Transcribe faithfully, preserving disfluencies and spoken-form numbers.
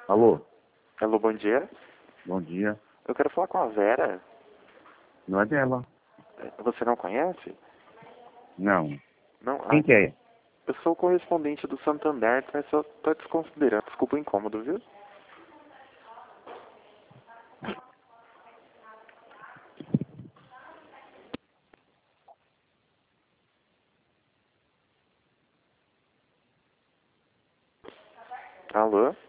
Alô, Alô, bom dia. bom dia. Eu quero falar com a Vera. Não é dela? Você não conhece? Não. Não? Quem Ah, que é? eu sou o correspondente do Santander, mas só tô desconsiderando. Desculpa o incômodo, viu? Alô?